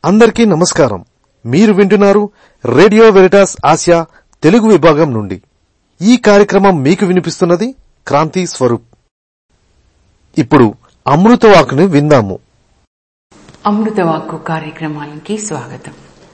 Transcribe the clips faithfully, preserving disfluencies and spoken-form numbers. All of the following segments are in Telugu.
అందరికీ నమస్కారం. మీరు వింటున్నారు రేడియో వెరిటాస్ ఆసియా తెలుగు విభాగం నుండి. ఈ కార్యక్రమం మీకు వినిపిస్తున్నది క్రాంతి స్వరూప్. ఇప్పుడు అమృతవాక్కుని విందాము. అమృతవాక్కు కార్యక్రమానికి స్వాగతం.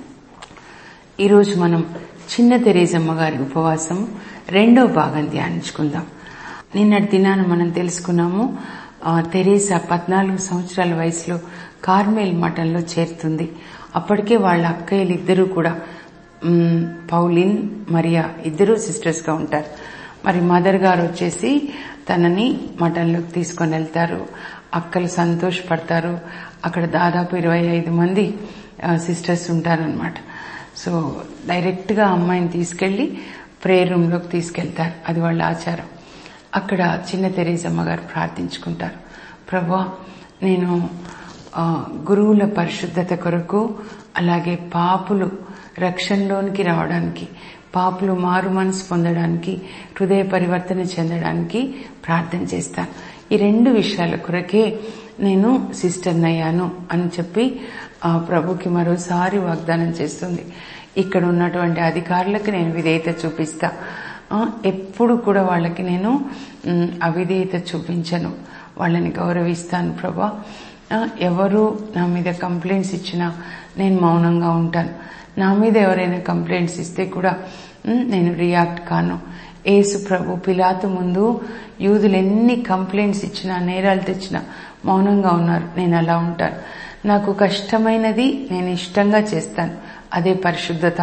ఈరోజు మనం చిన్న తెరేసమ్మ గారి ఉపవాసం రెండో భాగం ధ్యానించుకుందాం. నిన్నటి దినాన మనం తెలుసుకున్నాము, తెరేసా పద్నాలుగు సంవత్సరాల వయసులో కార్మెల్ మఠంలో చేరుతుంది. అప్పటికే వాళ్ళ అక్కయ్యలు ఇద్దరు కూడా పౌలిన్, మరియా ఇద్దరు సిస్టర్స్ గా ఉంటారు. మరి మదర్ గారు వచ్చేసి తనని మఠంలోకి తీసుకొని వెళ్తారు. అక్కలు సంతోషపడతారు. అక్కడ దాదాపు ఇరవై ఐదు మంది సిస్టర్స్ ఉంటారనమాట. సో డైరెక్ట్ గా అమ్మాయిని తీసుకెళ్లి ప్రేయర్ రూమ్ లోకి తీసుకెళ్తారు. అది వాళ్ళ ఆచారం. అక్కడ చిన్న తెరేసమ్మ గారు ప్రార్థించుకుంటారు. ప్రభువా, నేను గురువుల పరిశుద్ధత కొరకు, అలాగే పాపులు రక్షణలోనికి రావడానికి, పాపులు మారు మనసు పొందడానికి, హృదయ పరివర్తన చెందడానికి ప్రార్థన చేస్తాను. ఈ రెండు విషయాల కొరకే నేను సిస్టర్ని అయ్యాను అని చెప్పి ఆ ప్రభుకి మరోసారి వాగ్దానం చేస్తుంది. ఇక్కడ ఉన్నటువంటి అధికారులకు నేను విధేయత చూపిస్తా. ఎప్పుడు కూడా వాళ్ళకి నేను అవిధేయత చూపించను, వాళ్ళని గౌరవిస్తాను ప్రభా. ఎవరు నా మీద కంప్లైంట్స్ ఇచ్చినా నేను మౌనంగా ఉంటాను. నా మీద ఎవరైనా కంప్లైంట్స్ ఇస్తే కూడా నేను రియాక్ట్ కాను. యేసు ప్రభు పిలాతు ముందు యూదులు ఎన్ని కంప్లైంట్స్ ఇచ్చినా, నేరాలు తెచ్చినా మౌనంగా ఉన్నారు. నేను అలా ఉంటాను. నాకు కష్టమైనది నేను ఇష్టంగా చేస్తాను. అదే పరిశుద్ధత.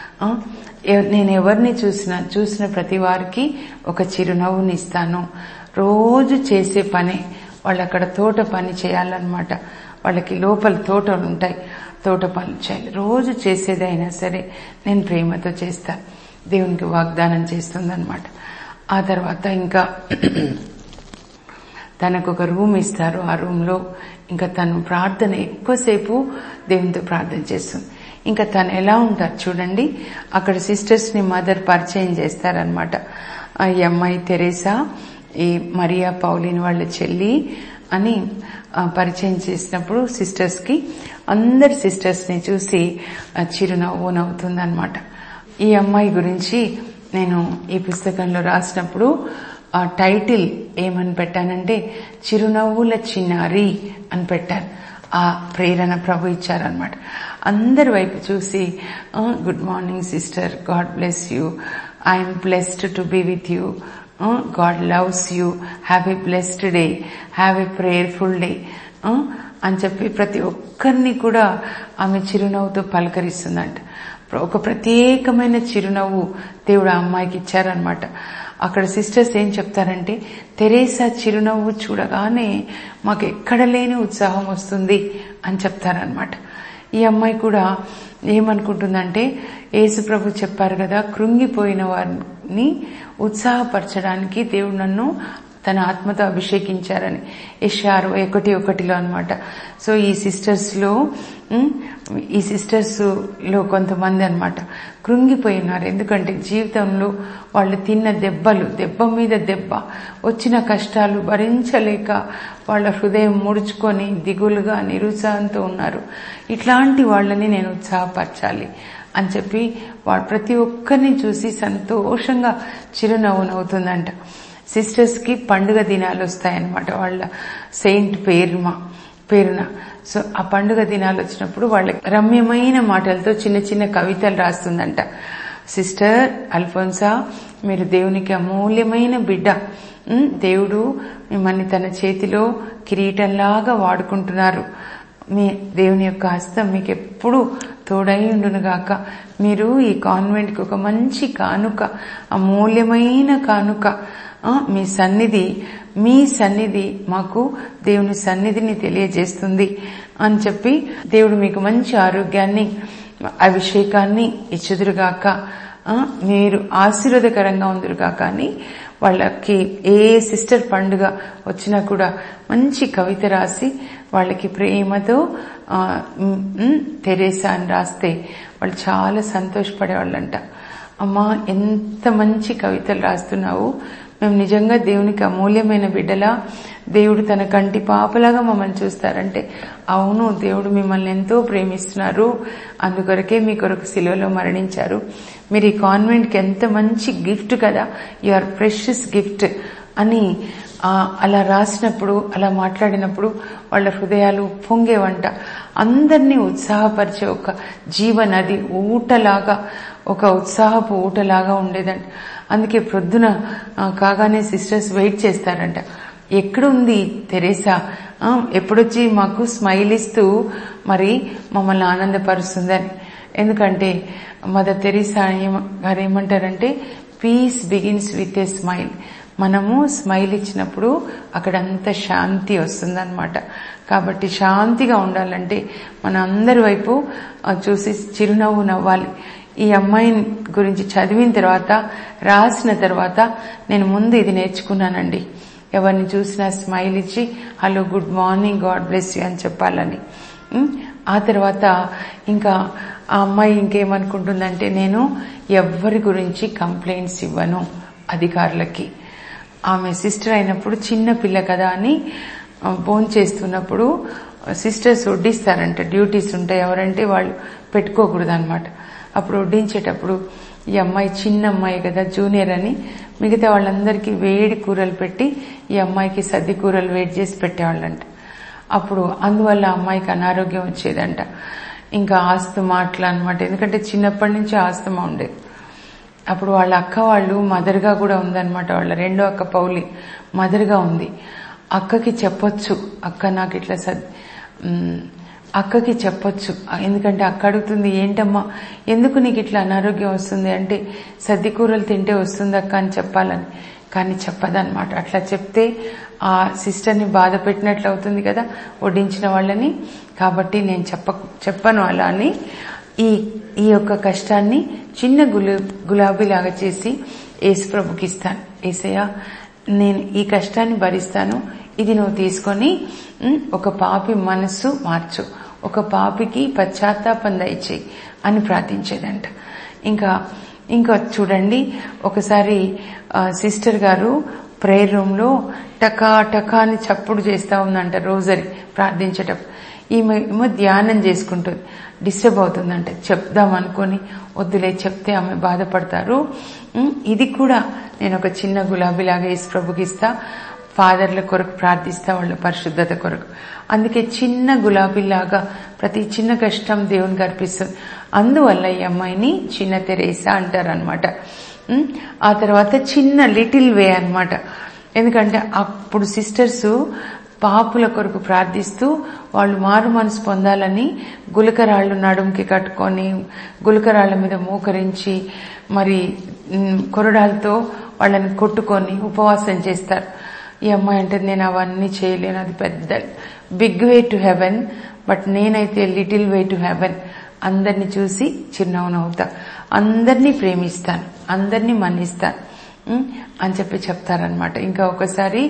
నేను ఎవరిని చూసినా చూసిన ప్రతి వారికి ఒక చిరునవ్వుని ఇస్తాను. రోజు చేసే పని వాళ్ళు అక్కడ తోట పని చేయాలన్నమాట. వాళ్ళకి లోపల తోటలు ఉంటాయి, తోట పనులు చేయాలి. రోజు చేసేదైనా సరే నేను ప్రేమతో చేస్తాను. దేవునికి వాగ్దానం చేస్తుందన్నమాట. ఆ తర్వాత ఇంకా తనకు ఒక రూమ్ ఇస్తారు. ఆ రూమ్ లో ఇంకా తను ప్రార్థన ఎక్కువసేపు దేవునితో ప్రార్థన చేస్తుంది. ఇంకా తను ఎలా ఉంటారు చూడండి. అక్కడ సిస్టర్స్ ని మదర్ పరిచయం చేస్తారనమాట. ఈ అమ్మాయి తెరేసా, ఈ మరియా పౌలిన్ వాళ్ళ చెల్లి అని పరిచయం చేసినప్పుడు సిస్టర్స్ కి అందరి సిస్టర్స్ ని చూసి చిరునవ్వు నవ్వుతుందనమాట. ఈ అమ్మాయి గురించి నేను ఈ పుస్తకంలో రాసినప్పుడు ఆ టైటిల్ ఏమని పెట్టానంటే చిరునవ్వుల చిన్నారి అని పెట్టాను. ఆ ప్రేరణ ప్రభు ఇచ్చారనమాట. అందరి వైపు చూసి good morning sister, God bless you, I'm blessed to be with you, God loves you, have a blessed day, have a prayerful day అని చెప్పి ప్రతి ఒక్కరిని కూడా ఆమె చిరునవ్వుతో పలకరిస్తుందంట. ఒక ప్రత్యేకమైన చిరునవ్వు దేవుడు ఆ అమ్మాయికి ఇచ్చారనమాట. అక్కడ సిస్టర్స్ ఏం చెప్తారంటే, తెరేసా చిరునవ్వు చూడగానే మాకు ఎక్కడ లేని ఉత్సాహం వస్తుంది అని చెప్తారనమాట. ఈ అమ్మాయి కూడా ఏమనుకుంటుందంటే, యేసు ప్రభు చెప్పారు కదా, కృంగిపోయిన వారిని ఉత్సాహపరచడానికి దేవుడు నన్ను తన ఆత్మతో అభిషేకించారని. యెషయా అరవై ఒకటి ఒకటిలో అనమాట. సో ఈ సిస్టర్స్ లో ఈ సిస్టర్స్ లో కొంతమంది అనమాట కృంగిపోయినారు. ఎందుకంటే జీవితంలో వాళ్ళు తిన్న దెబ్బలు, దెబ్బ మీద దెబ్బ, వచ్చిన కష్టాలు భరించలేక వాళ్ళ హృదయం ముడుచుకొని దిగులుగా నిరుత్సాహంతో ఉన్నారు. ఇట్లాంటి వాళ్ళని నేను ఉత్సాహపరచాలి అని చెప్పి వాళ్ళు ప్రతి ఒక్కరిని చూసి సంతోషంగా చిరునవ్వు నవ్వుతుందంట. సిస్టర్స్ కి పండుగ దినాలు వస్తాయన్నమాట వాళ్ళ సెయింట్ పేరుమ పేరున. సో ఆ పండుగ దినాలు వచ్చినప్పుడు వాళ్ళకి రమ్యమైన మాటలతో చిన్న చిన్న కవితలు రాస్తుందంట. సిస్టర్ అల్ఫోన్సా, మీరు దేవునికి అమూల్యమైన బిడ్డ. దేవుడు మిమ్మల్ని తన చేతిలో కిరీటంలాగా వాడుకుంటున్నారు. మీ దేవుని యొక్క హస్తం మీకు ఎప్పుడు తోడై ఉండునుగాక. మీరు ఈ కాన్వెంట్ కి ఒక మంచి కానుక, అమూల్యమైన కానుక. మీ సన్నిధి మీ సన్నిధి మాకు దేవుని సన్నిధిని తెలియజేస్తుంది అని చెప్పి దేవుడు మీకు మంచి ఆరోగ్యాన్ని, అభిషేకాన్ని ఇచ్చుదురుగాక, మీరు ఆశీర్వాదకరంగా ఉందురుగాక అని వాళ్ళకి ఏ సిస్టర్ పండుగ వచ్చినా కూడా మంచి కవిత రాసి వాళ్ళకి ప్రేమతో తెరేసా అని రాస్తే వాళ్ళు చాలా సంతోషపడేవాళ్ళంట. అమ్మా, ఎంత మంచి కవితలు రాస్తున్నావు, మేము నిజంగా దేవునికి అమూల్యమైన బిడ్డలా, దేవుడు తన కంటి పాపలాగా మమ్మల్ని చూస్తారంటే, అవును దేవుడు మిమ్మల్ని ఎంతో ప్రేమిస్తున్నారు, అందుకొరకే మీ కొరకు శిలువలో మరణించారు, మీరు ఈ కాన్వెంట్కి ఎంత మంచి గిఫ్ట్ కదా, యు ఆర్ ప్రెషియస్ గిఫ్ట్ అని అలా రాసినప్పుడు, అలా మాట్లాడినప్పుడు వాళ్ళ హృదయాలు పొంగేవంట. అందరినీ ఉత్సాహపరిచే ఒక జీవనది, ఊటలాగా, ఒక ఉత్సాహపు ఊటలాగా ఉండేదంట. అందుకే ప్రొద్దున కాగానే సిస్టర్స్ వెయిట్ చేస్తారంట, ఎక్కడుంది తెరేసా, ఎప్పుడొచ్చి మాకు స్మైల్ ఇస్తూ మరి మమ్మల్ని ఆనందపరుస్తుందని. ఎందుకంటే మదర్ తెరేసా గారు ఏమంటారంటే, peace begins with a smile. మనము స్మైల్ ఇచ్చినప్పుడు అక్కడంత శాంతి వస్తుందన్నమాట. కాబట్టి శాంతిగా ఉండాలంటే మన అందరి వైపు చూసి చిరునవ్వు నవ్వాలి. ఈ అమ్మాయి గురించి చదివిన తర్వాత, రాసిన తర్వాత నేను ముందు ఇది నేర్చుకున్నానండి, ఎవరిని చూసినా స్మైల్ ఇచ్చి hello, good morning, God bless you అని చెప్పాలని. ఆ తర్వాత ఇంకా ఆ అమ్మాయి ఇంకేమనుకుంటుందంటే, నేను ఎవ్వరి గురించి కంప్లైంట్స్ ఇవ్వను అధికారులకి. ఆమె సిస్టర్ అయినప్పుడు చిన్న పిల్ల కదా అని ఫోన్ చేస్తున్నప్పుడు సిస్టర్స్ వడ్డిస్తారంట, డ్యూటీస్ ఉంటాయి, ఎవరంటే వాళ్ళు పెట్టుకోకూడదు అనమాట. అప్పుడు వడ్డించేటప్పుడు ఈ అమ్మాయి చిన్న అమ్మాయి కదా, జూనియర్ అని మిగతా వాళ్ళందరికీ వేడి కూరలు పెట్టి ఈ అమ్మాయికి సద్ది కూరలు వేడి చేసి పెట్టేవాళ్ళంట. అప్పుడు అందువల్ల అమ్మాయికి అనారోగ్యం వచ్చేదంట. ఇంకా ఆస్తమా అట్లా అనమాట, ఎందుకంటే చిన్నప్పటి నుంచి ఆస్తమా ఉండేది. అప్పుడు వాళ్ళ అక్క వాళ్ళు మదర్గా కూడా ఉందన్నమాట, వాళ్ళ రెండో అక్క పౌలి మదర్గా ఉంది. అక్కకి చెప్పొచ్చు, అక్క నాకు ఇట్లా సద్ అక్కకి చెప్పొచ్చు, ఎందుకంటే అక్క అడుగుతుంది, ఏంటమ్మా ఎందుకు నీకు ఇట్లా అనారోగ్యం వస్తుంది అంటే, సద్ది కూరలు తింటే వస్తుంది అక్క అని చెప్పాలని. కానీ చెప్పదన్నమాట. అట్లా చెప్తే ఆ సిస్టర్ని బాధ పెట్టినట్లు అవుతుంది కదా వడ్డించిన వాళ్ళని. కాబట్టి నేను చెప్ప చెప్పను అలా అని ఈ ఈ యొక్క కష్టాన్ని చిన్న గులా గులాబీలాగా చేసి యేసుప్రభుకి ఇస్తాను. యేసయ్య, నేను ఈ కష్టాన్ని భరిస్తాను, ఇది నువ్వు తీసుకొని ఒక పాపి మనస్సు మార్చు, ఒక పాపికి పశ్చాత్తాపం దయచేయి అని ప్రార్థించేదంట. ఇంకా ఇంకా చూడండి, ఒకసారి సిస్టర్ గారు ప్రేయర్ రూమ్ లో టకా టకా అని చప్పుడు చేస్తా ఉందంట రోజరీ ప్రార్థించేటప్పుడు. ఈమె ఏమో ధ్యానం చేసుకుంటుంది, డిస్టర్బ్ అవుతుందంట. చెప్దాం అనుకొని వద్దులే, చెప్తే ఆమె బాధపడతారు. ఇది కూడా నేను ఒక చిన్న గులాబీలాగా యేసు ప్రభుకి ఇస్తా, ఫాదర్ల కొరకు ప్రార్థిస్తా, వాళ్ళ పరిశుద్ధత కొరకు. అందుకే చిన్న గులాబీలాగా ప్రతి చిన్న కష్టం దేవునికి అర్పిస్తుంది. అందువల్ల ఈ అమ్మాయిని చిన్న తెరేసా అంటారనమాట. ఆ తర్వాత చిన్న లిటిల్ వే అనమాట, ఎందుకంటే అప్పుడు సిస్టర్స్ పాపుల కొరకు ప్రార్థిస్తూ వాళ్ళు మారు మనసు పొందాలని గులకరాళ్లు నడుముకి కట్టుకొని గులకరాళ్ల మీద మోకరించి మరి కొరడాలతో వాళ్ళని కొట్టుకొని ఉపవాసం చేస్తారు. ఈ అమ్మాయి అంటే నేను అవన్నీ చేయలేను, అది పెద్ద big way to heaven, but నేనైతే లిటిల్ వే టు హెవెన్. అందరినీ చూసి చిరునవ్వు నవ్వుతా, అందరినీ ప్రేమిస్తాను, అందరినీ మన్నిస్తాను అని చెప్పి చెప్తారనమాట. ఇంకా ఒకసారి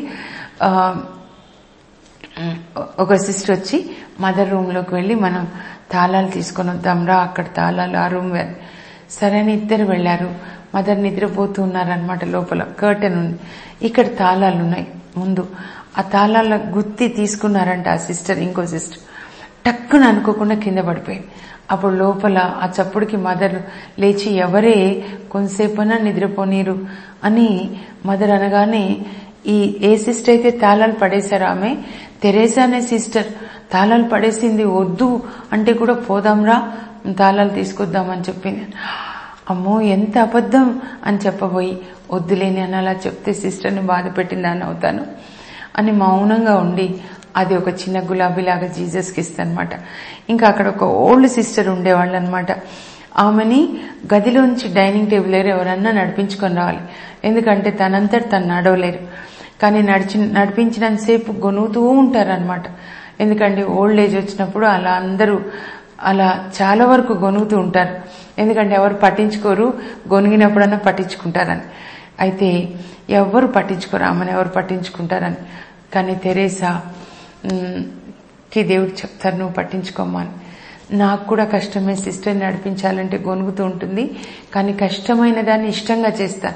ఒక సిస్టర్ వచ్చి మదర్ రూమ్ లోకి వెళ్లి, మనం తాళాలు తీసుకొని వద్దాంరా, అక్కడ తాళాలు ఆ రూమ్ వెళ్ళి. సరే అని ఇద్దరు వెళ్లారు. మదర్ నిద్రపోతూ ఉన్నారనమాట, లోపల కర్టెన్ ఉంది, ఇక్కడ తాళాలు ఉన్నాయి ముందు. ఆ తాళాల గుత్తి తీసుకున్నారంట ఆ సిస్టర్, ఇంకో సిస్టర్ టక్కున అనుకోకుండా కింద పడిపోయింది. అప్పుడు లోపల ఆ చప్పుడుకి మదర్ లేచి, ఎవరే కొంతసేపైనా నిద్రపోనీరు అని మదర్ అనగానే, ఈ ఏ సిస్టర్ అయితే తాళాలు పడేశారు ఆమె తెరేసా అనే సిస్టర్ తాళాలు పడేసింది. వద్దు అంటే కూడా పోదాంరా, తాళాలు తీసుకొద్దామని చెప్పింది. అమ్మో ఎంత అబద్ధం అని చెప్పబోయి, వద్దులేని అని అలా చెప్తే సిస్టర్ని బాధ పెట్టిందని అవుతాను అని మౌనంగా ఉండి అది ఒక చిన్న గులాబీలాగా జీసస్కి ఇస్తానమాట. ఇంకా అక్కడ ఒక ఓల్డ్ సిస్టర్ ఉండేవాళ్ళు అనమాట. ఆమెని గదిలోంచి డైనింగ్ టేబుల్ దగ్గర ఎవరన్నా నడిపించుకొని రావాలి, ఎందుకంటే తనంతట తను నడవలేరు. కానీ నడిచి నడిపించినంతసేపు గొనుగుతూ ఉంటారనమాట. ఎందుకంటే ఓల్డ్ ఏజ్ వచ్చినప్పుడు అలా అందరూ అలా చాలా వరకు గొనుగుతూ ఉంటారు, ఎందుకంటే ఎవరు పట్టించుకోరు, గొనిగినప్పుడన్నా పట్టించుకుంటారని. అయితే ఎవరు పట్టించుకోరు, ఆమెను ఎవరు పట్టించుకుంటారని. కానీ తెరేసా కి దేవుడు చెప్తారు, నువ్వు పట్టించుకోమ్మా అని. నాకు కూడా కష్టమే, సిస్టర్ని నడిపించాలంటే గొనుగుతూ ఉంటుంది, కానీ కష్టమైన దాన్ని ఇష్టంగా చేస్తాను.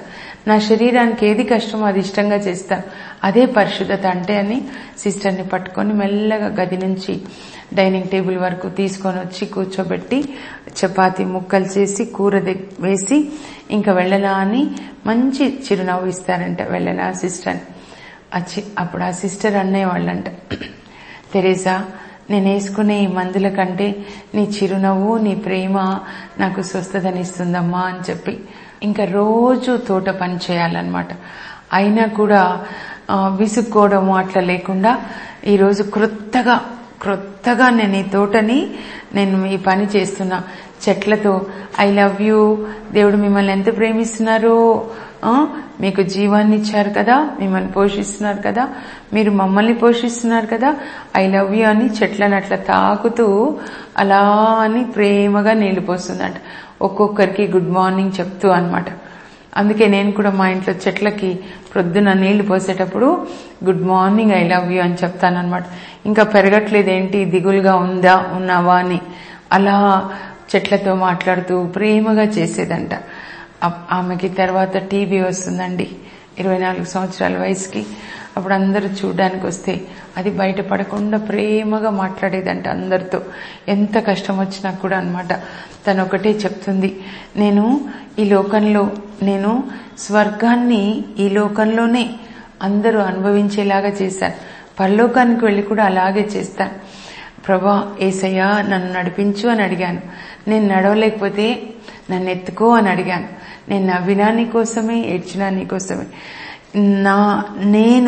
నా శరీరానికి ఏది కష్టమో అది ఇష్టంగా చేస్తాను, అదే పరిశుద్ధత అంటే అని సిస్టర్ని పట్టుకొని మెల్లగా గది నుంచి డైనింగ్ టేబుల్ వరకు తీసుకొని వచ్చి కూర్చోబెట్టి చపాతీ ముక్కలు చేసి కూర వేసి ఇంకా వెళ్ళనా అని మంచి చిరునవ్వు ఇస్తారంట. వెళ్ళనా సిస్టర్ వచ్చి అప్పుడు ఆ సిస్టర్ అనేవాళ్ళంట, తెరేసా నేను వేసుకునే ఈ మందుల కంటే నీ చిరునవ్వు నీ ప్రేమ నాకు స్వస్థతనిస్తుందమ్మా అని చెప్పి ఇంకా రోజు తోట పని చేయాలన్నమాట. అయినా కూడా విసుక్కోవడము అట్లా లేకుండా ఈరోజు క్రొత్తగా క్రొత్తగా నేను ఈ తోటని నేను ఈ పని చేస్తున్నా చెట్లతో. ఐ లవ్ యూ, దేవుడు మిమ్మల్ని ఎంత ప్రేమిస్తున్నారో, మీకు జీవాన్ని ఇచ్చారు కదా, మిమ్మల్ని పోషిస్తున్నారు కదా, మీరు మమ్మల్ని పోషిస్తున్నారు కదా, ఐ లవ్ యూ అని చెట్లను అట్లా తాకుతూ అలా అని ప్రేమగా నీళ్లు పోస్తుందంట. ఒక్కొక్కరికి గుడ్ మార్నింగ్ చెప్తూ అన్నమాట. అందుకే నేను కూడా మా ఇంట్లో చెట్లకి ప్రొద్దున నీళ్లు పోసేటప్పుడు good morning I love you అని చెప్తానన్నమాట. ఇంకా పెరగట్లేదేంటి, దిగులుగా ఉందా ఉన్నావా అని అలా చెట్లతో మాట్లాడుతూ ప్రేమగా చేసేదంట. ఆమెకి తర్వాత టీబీ వస్తుందండి ఇరవై నాలుగు సంవత్సరాల వయసుకి. అప్పుడు అందరూ చూడ్డానికి వస్తే అది బయటపడకుండా ప్రేమగా మాట్లాడేదంట అందరితో, ఎంత కష్టం వచ్చినా కూడా అన్నమాట. తను ఒకటే చెప్తుంది, నేను ఈ లోకంలో నేను స్వర్గాన్ని ఈ లోకంలోనే అందరూ అనుభవించేలాగా చేశాను, పరలోకానికి వెళ్లి కూడా అలాగే చేస్తాను. ప్రభా యేసయ్యా నన్ను నడిపించు అని అడిగాను. నేను నడవలేకపోతే నన్ను ఎత్తుకో అని అడిగాను. నేను నవ్వినా నీ కోసమే, ఏడ్చినా నీ కోసమే. నా నేను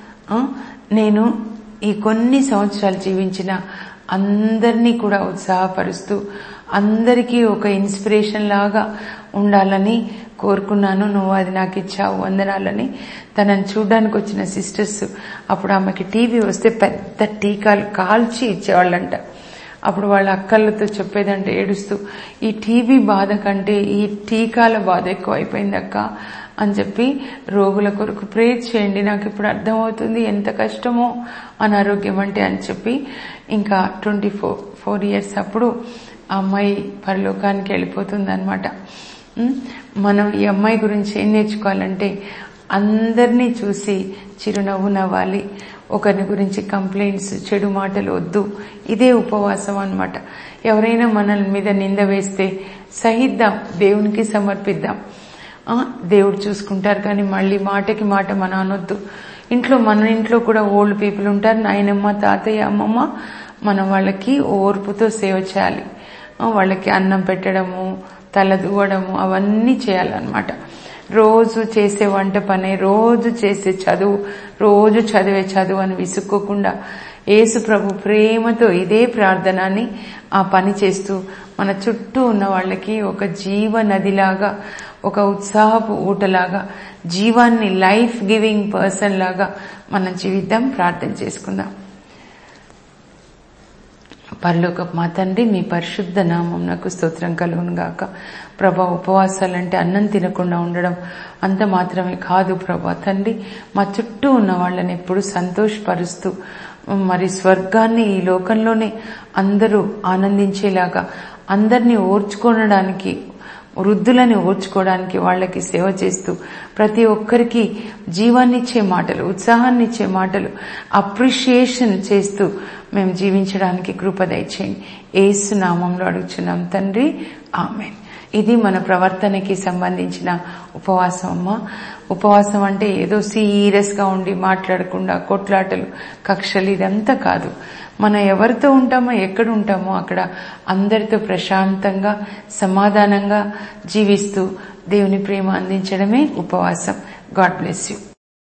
నేను ఈ కొన్ని సంవత్సరాలు జీవించిన అందరినీ కూడా ఉత్సాహపరుస్తూ అందరికీ ఒక ఇన్స్పిరేషన్ లాగా ఉండాలని కోరుకున్నాను. నువ్వు అది నాకు ఇచ్చావు, వందనాలని. తనని చూడ్డానికి వచ్చిన సిస్టర్స్ అప్పుడు ఆమెకి టీబీ వస్తే పెద్ద టీకాలు కాల్చి ఇచ్చేవాళ్ళంట. అప్పుడు వాళ్ళ అక్కలతో చెప్పేదంటే ఏడుస్తూ, ఈ టీబీ బాధ కంటే ఈ టీకాల బాధ ఎక్కువ అయిపోయింది అక్క అని చెప్పి, రోగుల కొరకు ప్రేర్ చేయండి, నాకు ఇప్పుడు అర్థమవుతుంది ఎంత కష్టమో అనారోగ్యం అంటే అని చెప్పి. ఇంకా ట్వంటీ ఫోర్ ఫోర్ ఇయర్స్ అప్పుడు ఆ అమ్మాయి పరలోకానికి వెళ్ళిపోతుంది అనమాట. మనం ఈ అమ్మాయి గురించి ఏం నేర్చుకోవాలంటే అందరినీ చూసి చిరునవ్వు నవ్వాలి, ఒకరిని గురించి కంప్లైంట్స్ చెడు మాటలు వద్దు. ఇదే ఉపవాసం అన్నమాట. ఎవరైనా మన మీద నింద వేస్తే సహిద్దాం, దేవునికి సమర్పిద్దాం, దేవుడు చూసుకుంటారు. కానీ మళ్ళీ మాటకి మాట మన అనొద్దు. ఇంట్లో మన ఇంట్లో కూడా ఓల్డ్ పీపుల్ ఉంటారు, నాయనమ్మ తాతయ్య అమ్మమ్మ, మనం వాళ్ళకి ఓర్పుతో సేవ చేయాలి. వాళ్ళకి అన్నం పెట్టడము, తల దువ్వడము అవన్నీ చేయాలన్నమాట. రోజు చేసే వంట పనే, రోజు చేసే చదువు, రోజు చదివే చదువు అని విసుక్కోకుండా యేసు ప్రభు ప్రేమతో ఇదే ప్రార్థనని ఆ పని చేస్తూ మన చుట్టూ ఉన్న వాళ్ళకి ఒక జీవ నదిలాగా, ఒక ఉత్సాహపు ఊటలాగా, జీవాన్ని లైఫ్ గివింగ్ పర్సన్ లాగా మనం జీవిద్దాం. ప్రార్థన చేసుకుందాం. పరలోకపు మా తండ్రి, మీ పరిశుద్ధ నామం నాకు స్తోత్రం కలుగును గాక. ప్రభా, ఉపవాసాలంటే అన్నం తినకుండా ఉండడం అంత మాత్రమే కాదు ప్రభా తండ్రి, మా చుట్టూ ఉన్న వాళ్ళని ఎప్పుడు సంతోషపరుస్తూ మరి స్వర్గాన్ని ఈ లోకంలోనే అందరూ ఆనందించేలాగా, అందరినీ ఓర్చుకోవడానికి, వృద్ధులని ఓర్చుకోవడానికి వాళ్ళకి సేవ చేస్తూ, ప్రతి ఒక్కరికి జీవాన్నిచ్చే మాటలు, ఉత్సాహాన్నిచ్చే మాటలు, అప్రిషియేషన్ చేస్తూ మేము జీవించడానికి కృప దయచేయండి. యేసు నామంలో అడుగుచున్నాం తండ్రి, ఆమేన్. ఇది మన ప్రవర్తనకి సంబంధించిన ఉపవాసం అమ్మా. ఉపవాసం అంటే ఏదో సీరియస్ గా ఉండి మాట్లాడకుండా కొట్లాటలు, కక్షలు ఇదంతా కాదు. మనం ఎవరితో ఉంటామో, ఎక్కడ ఉంటామో అక్కడ అందరితో ప్రశాంతంగా సమాధానంగా జీవిస్తూ దేవుని ప్రేమ అందించడమే ఉపవాసం. God bless you.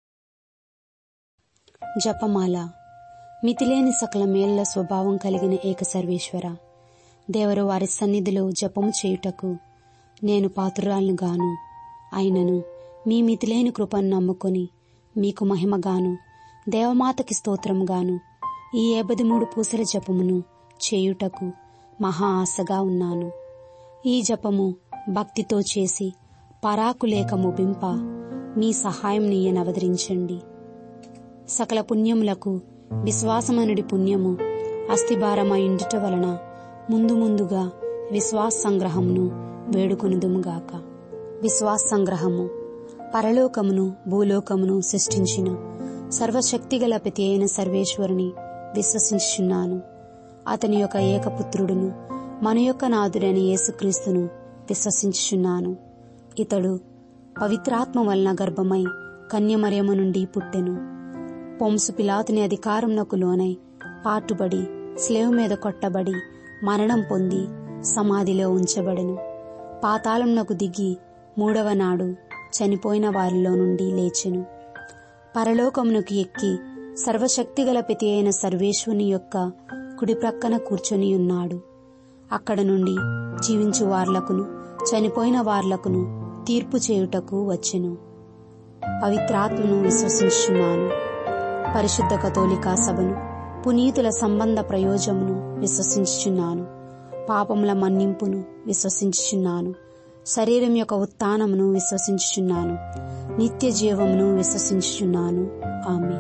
జపమాల. మితిలేని సకల మేళ్ల స్వభావం కలిగిన ఏక సర్వేశ్వర, దేవరు వారి సన్నిధిలో జపము చేయుటకు నేను పాత్రురాలను గాను. అయినను మీ మితిలేని కృపను నమ్ముకొని మీకు మహిమగాను, దేవమాతకి స్తోత్రముగాను ఈ ఏబది మూడు పూసల జపమును చేయుటకు మహా ఆశగా ఉన్నాను. ఈ జపము భక్తితో చేసి పరాకులేక ముగింప మీ సహాయం నీయనవదరించండి. సకల పుణ్యములకు విశ్వాసమనుడి పుణ్యము అస్థిభారమైండుట వలన ముందు ముందుగా విశ్వాస సంగ్రహమును వేడుకొనుదుముగాక. విశ్వాస సంగ్రహము. పరలోకమును భూలోకమును సృష్టించిన సర్వశక్తిగల ప్రతి అయిన సర్వేశ్వరుని విశ్వసించుచున్నాను. అతని యొక్క ఏకపుత్రుడును మన యొక్క నాథుడైన యేసుక్రీస్తును విశ్వసించుచున్నాను. ఇతడు పవిత్రాత్మ వలన గర్భమై కన్యమరియము నుండి పుట్టెను. పొంసు పిలాతుని అధికారమునకు లోనై పాటుబడి స్లేవ్ మీద కొట్టబడి మరణం పొంది సమాధిలో ఉంచబడెను. పాతాళమునకు దిగి మూడవ నాడు చనిపోయిన వారిలో నుండి లేచెను. పరలోకమునకు ఎక్కి సర్వశక్తిగల ప్రతి అయిన సర్వేశ్వరుని యొక్క కుడి ప్రక్కన కూర్చొని ఉన్నాడు. అక్కడ నుండి జీవించు వార్లకును చనిపోయిన వార్లకును తీర్పు చేయుటకు వచ్చెను. పవిత్రాత్మను విశ్వసించుచున్నాను. పరిశుద్ధ కథోలికా సభను, పునీతుల సంబంధ ప్రయోజమును విశ్వసించుచున్నాను. పాపముల మన్నింపును విశ్వసించుచున్నాను. శరీరం యొక్క ఉత్థానమును విశ్వసించుచున్నాను. నిత్య జీవమును విశ్వసించుచున్నాను. ఆమేన్.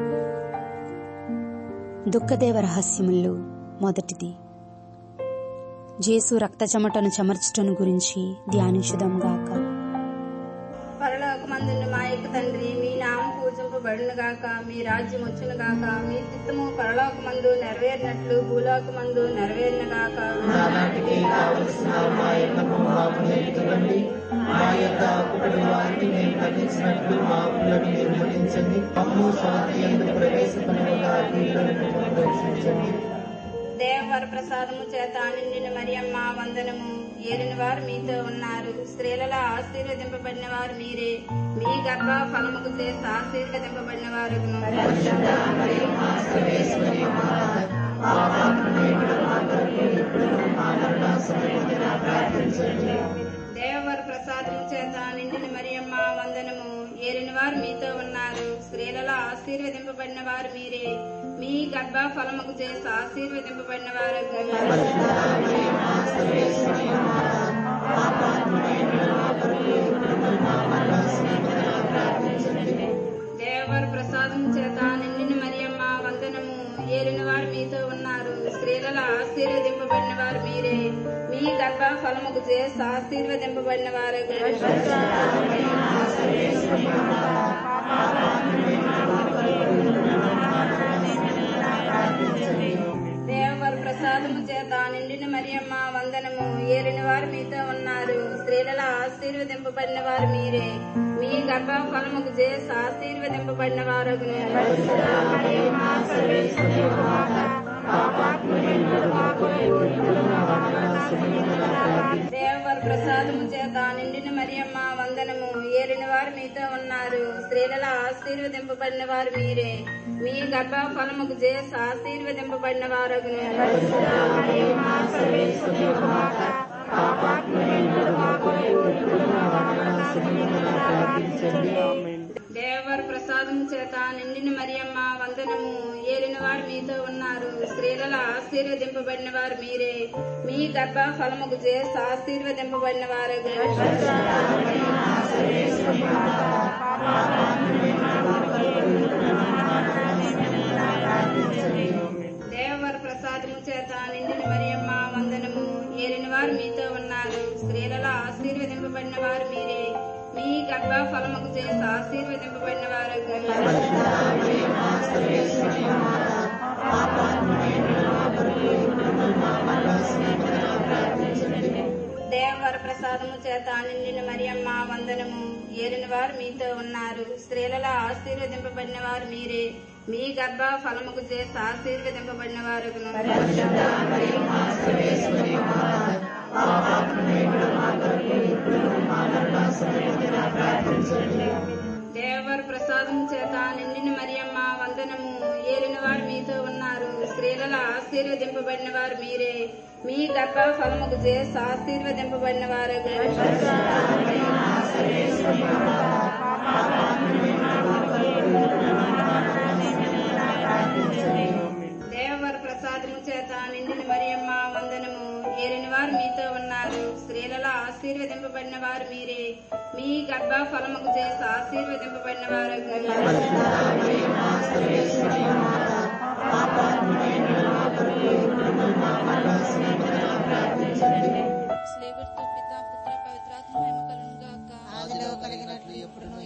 దుఃఖదేవ రహస్యముల్లో మొదటిది, జేసు రక్త చెమటను చెమర్చటను గురించి ధ్యానించుదాం గాక. పరలోకమందున్న మా యొక్క తండ్రి, మీ నామం పూజింపబడును గాక, మీ రాజ్యం వచ్చును గాక, మీ చిత్తము పరలోకమందు నెరవేరినట్లు భూలోకమందు నెరవేరును గాక. నానాటికి కావలసిన మా యజ్ఞము మాకు నేర్చుకోండి. మా యొక్క అప్పుల వారిని మేము ఖండించినట్లు మా అప్పులను నిర్మూలించండి. మమ్ము శాంతి యందు ప్రవేశపడగా కీడులను రక్షించండి. దేవవర ప్రసాదము చేత నిండిన మరియమ్మ వందనము. ఏలిన వారు మీతో ఉన్నారు. స్త్రీలలో ఆశీర్వదింపబడిన వారు మీరే. మీ గర్భ ఫలముకు చేసి ఆశీర్వదింపబడిన వారు. దేవవర ప్రసాదము చేత నిండిన మరియమ్మ వందనము. ఏలిన వారు మీతో ఉన్నారు. స్త్రీలలో ఆశీర్వదింపబడిన వారు మీరే. మీ గర్భ ఫలముకు చేసి ఆశీర్వదింపబడిన వారు. దేవవర ప్రసాదం చేత నిండిన మరియమ్మ వందనము. ఏలిన వారు మీతో ఉన్నారు. స్త్రీలలో ఆశీర్వదింపబడిన వారు మీరే. మీ గర్భ ఫలముకు చేసి ఆశీర్వదింపబడిన వారు. దేవవర ప్రసాదము చేత నిండిన మరియమ్మ వందనము. ఏలిన వారు మీతో ఉన్నారు. స్త్రీలలో ఆశీర్వదింపబడిన వారు మీరే. మీ గర్భ ఫలముకు చేసి ఆశీర్వదింపబడిన వారు. దేవవర ప్రసాదము చేత నిండిన మరియమ్మ వందనము. ఏలిన వారు మీతో ఉన్నారు. స్త్రీలలో ఆశీర్వదింపబడిన వారు మీరే. మీ గర్భ ఫలముకు చేసి ఆశీర్వదింపబడిన వారు. దేవవర ప్రసాదం చేత నిండిన మరియమ్మ వందనము. ఏలిన వారు మీతో ఉన్నారు. స్త్రీలలో ఆశీర్వదింపబడిన వారు మీరే. మీ గర్భ ఫలముకు చేసి ఆశీర్వదింపబడిన వారు. దేవవర ప్రసాదము చేత నిండిన మరియమ్మ వందనము. ఏలిన వారు మీతో ఉన్నారు. స్త్రీలలో ఆశీర్వదింపబడిన వారు మీరే. మీ గర్భ ఫలముకు చేసి ఆశీర్వదింపబడిన వారు. దేవవర ప్రసాదము చేత నిండిన మరియమ్మ వందనము. ఏలిన వారు మీతో ఉన్నారు. స్త్రీలలో ఆశీర్వదింపబడిన వారు మీరే. మీ గర్భ ఫలముకు చేసి ఆశీర్వదింపబడిన వారు. దేవవర ప్రసాదం చేత నిండిన మరియమ్మ వందనము. ఏలిన వారు మీతో ఉన్నారు. స్త్రీలలో ఆశీర్వదింపబడిన వారు మీరే. మీ గర్భ ఫలముకు చేసి ఆశీర్వదింపబడిన వారు. దేవవర ప్రసాదము చేత నిండిన మరియమ్మ వందనము. ఏలిన వారు మీతో ఉన్నారు. స్త్రీలలో ఆశీర్వదింపబడిన వారు మీరే. మీ గర్భ ఫలముకు చేసి ఆశీర్వదింపబడిన వారు. స్లేవర్తో పిత పుత్ర పవిత్రాత్మ మహిమ కలుగును గాక. ఆదిలో కలిగినట్లు ఎప్పుడును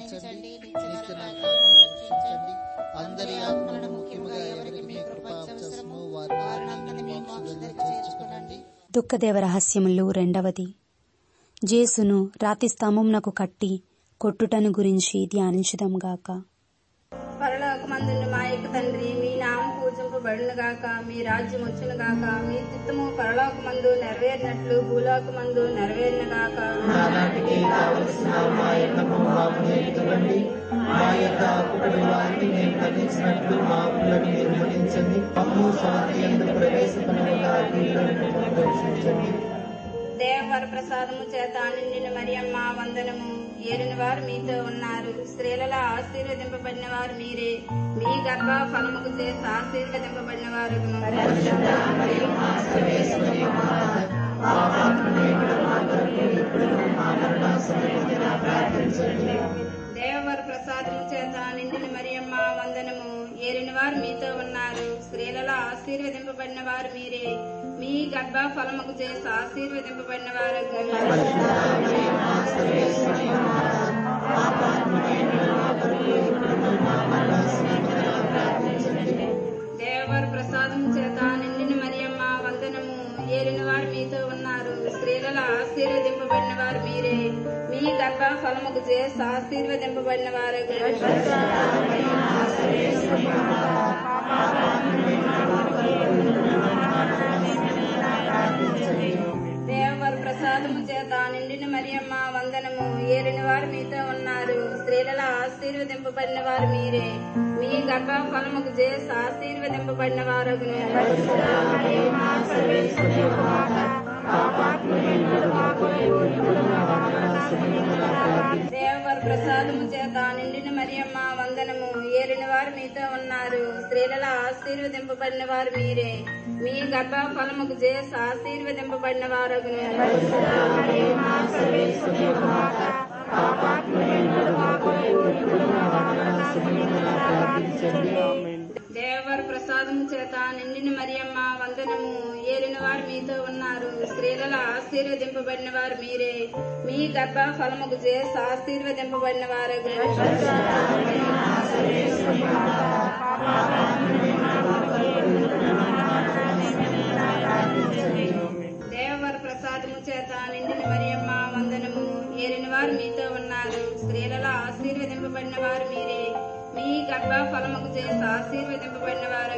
మన్నించండి. నిత్య నరకాగ్ని రక్షించండి. అందరి ఆత్మలను ముఖ్యముగా ఎవరికి మీ కృప అవసరమో వారిని మీ మోక్షంలో చేర్చుకోనండి. దుఃఖదేవ రహస్యములు రెండవది. జేసును రాతి స్తంభమునకు కట్టి కొట్టుటను గురించి ధ్యానించుదాం గాక. పరలోకమందున్న మా యొక్క తండ్రి, మీ నామం పూజింపబడును గాక. మీ రాజ్యం వచ్చును గాక. మీ చిత్తము పరలోకమందు నెరవేరినట్లు భూలోకమందు నెరవేరును గాక. నానాటికి కావలసిన మా అన్నము మాకు నేర్చుకోండి. మా యొక్క అప్పుడటి వారిని మేము మన్నించినట్లు మా అప్పులను మీరు మన్నించండి. మమ్ము స్వాతి యందు ప్రవేశపడగా రక్షించండి. దేవవర ప్రసాదము చేత నిండిన మరియమ్మ వందనము. ఏలిన వారు మీతో ఉన్నారు. స్త్రీలలో ఆశీర్వదింపబడిన వారు మీరే. మీ గర్భ ఫలముకు చేసి ఆశీర్వదింపబడిన వారు. దేవవర ప్రసాదము చేత నిండిన మరియమ్మ వందనము. ఏలిన వారు మీతో ఉన్నారు. స్త్రీలలో ఆశీర్వదింపబడిన వారు మీరే. మీ గర్భ ఫలముకు చేసి ఆశీర్వదింపబడిన వారు. దేవవర ప్రసాదం చేత నిండిన మరియమ్మ వందనము. ఏలిన వారు మీతో ఉన్నారు. స్త్రీలలో ఆశీర్వదింపబడిన వారు మీరే. మీ గర్భ ఫలముకు చేసి ఆశీర్వదింపబడిన వారు. దేవవర ప్రసాదము చేత నిండిన మరియమ్మ వందనము. ఏలిన వారు మీతో ఉన్నారు. స్త్రీలలో ఆశీర్వదింపబడిన వారు మీరే. మీ గర్భ ఫలముకు చేసి ఆశీర్వదింపబడిన వారు. దేవవర ప్రసాదము చేత నిండిన మరియమ్మ వందనము. ఏలిన వారు మీతో ఉన్నారు. స్త్రీలలో ఆశీర్వదింపబడిన వారు మీరే. మీ గర్భ ఫలముకు చేసి ఆశీర్వదింపబడిన వారు. దేవవర ప్రసాదము చేత నిండిన మరియమ్మ వందనము. ఏలిన వారు మీతో ఉన్నారు. స్త్రీలలో ఆశీర్వదింపబడిన వారు మీరే. మీ గర్భ ఫలముకు చేసి ఆశీర్వదింపబడిన వారు. దేవవర ప్రసాదము చేత నిండిన మరియమ్మ వందనము. ఏలిన వారు మీతో ఉన్నారు. స్త్రీలలో ఆశీర్వదింపబడిన వారు మీరే. మీ గర్భ ఫలముకు చేసి ఆశీర్వదింపబడిన వారు.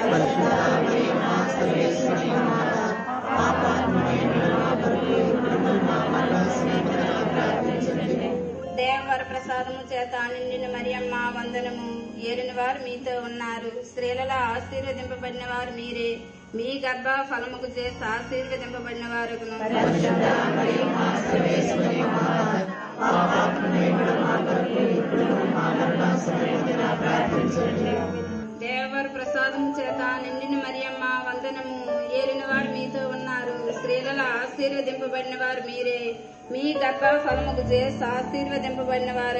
దేవవర ప్రసాదము చేత నిండిన మరియమ్మ వందనము. ఏలిన వారు మీతో ఉన్నారు. స్త్రీలలో ఆశీర్వదింపబడిన వారు మీరే. మీ గర్భ ఫలముకు చేసి ఆశీర్వదింపబడిన వారు. దేవవర ప్రసాదము చేత నిండిన మరియమ్మ వందనము. ఏలిన వారు మీతో ఉన్నారు. స్త్రీలలో ఆశీర్వదింపబడిన వారు మీరే. మీ గర్భ ఫలముకు చేసి ఆశీర్వదింపబడిన వారు.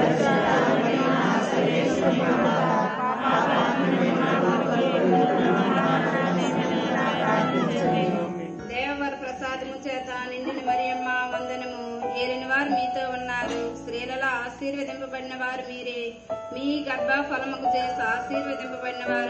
దేవవర ప్రసాదము చేత నిండిన మరియమ్మ వందనము. ఏలిన వారు మీతో ఉన్నారు. స్త్రీలలో ఆశీర్వదింపబడిన వారు మీరే. మీ గర్భ ఫలముకు చేసి ఆశీర్వదింపబడిన వారు.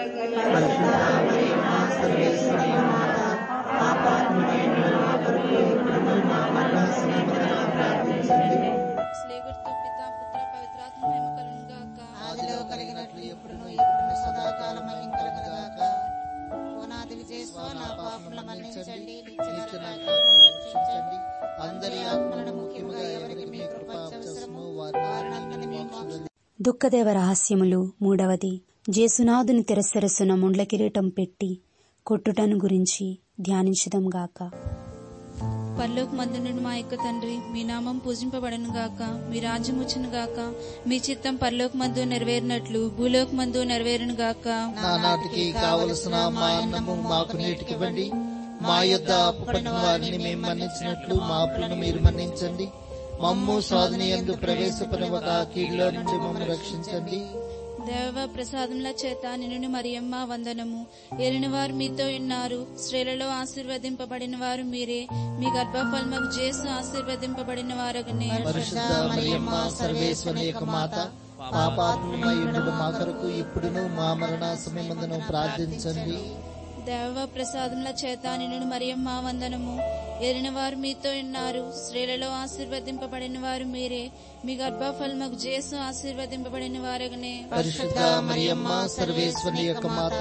ఆదిలో కలిగినట్లు ఎప్పుడును ఎప్పుడును సదాకాలం కలుగుగాక. ఓనాది విజయస్వ నా పాపముల మన్నించండి. నిత్య నరకాగ్ని రక్షించండి. అందరి ఆత్మలను ముఖ్యముగా ఎవరికి మీ కృప అవసరమో వారిని మీ మోక్షంలో. దుఃఖదేవ రహస్యములు మూడవది. జేసునాథుని తిరస్సరస్సున ముండ్ల కిరీటం పెట్టి కొట్టుటను గురించి ధ్యానించుదాం గాక. పరలోకమందునున్న మా యొక్క తండ్రి, మీ నామం పూజింపబడను గాక. మీ రాజ్యం వచ్చును గాక. మీ చిత్తం పరలోకమందు నెరవేరినట్లు భూలోకమందు నెరవేరును గాక. నానాటికి కావలసిన మా అన్నము మాకు నేటికివ్వండి. మా యొద్ద అప్పుపడిన వారిని మేము మన్నించినట్లు మా అప్పులను మీరు మన్నించండి. మమ్ము సాధన యందు ప్రవేశపడవక కీడులో నుండి మమ్మల్ని రక్షించండి. దేవ ప్రసాదముల చేత నిన్ను మరియమ్మ వందనము. ఏలిన వారు మీతో ఉన్నారు, స్త్రీలలో ఆశీర్వదింపబడిన వారు మీరే. మీ గర్భఫలముకు యేసు ఆశీర్వదింపబడిన వారగనే. పరిశుద్ధ మరియమ్మ సర్వేశ్వరి యొక్క మాత, పాపాత్మయుడు మా కొరకు ఇప్పుడును మా మరణ సమయమందును ప్రార్థించండి. దేవ ప్రసాదముల చేత నిన్ను మరియమ్మ వందనము. ఏలిన వారు మీతో ఉన్నారు, స్త్రీలలో ఆశీర్వదింపబడిన వారు మీరే. మీ గర్భఫలముకు యేసు ఆశీర్వదింపబడిన వారగనే. పరిశుద్ధ మరియమ్మ సర్వేశ్వరి యొక్క మాత,